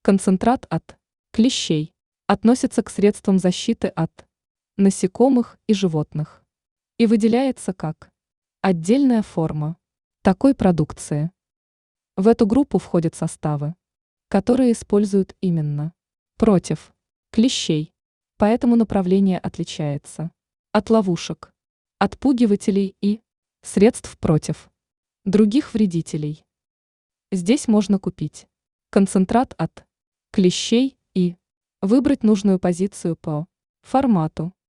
Концентрат от клещей относится к средствам защиты от насекомых и животных и выделяется как отдельная форма такой продукции. В эту группу входят составы, которые используют именно против клещей, поэтому направление отличается от ловушек, отпугивателей и средств против других вредителей. Здесь можно купить концентрат от клещей и выбрать нужную позицию по формату.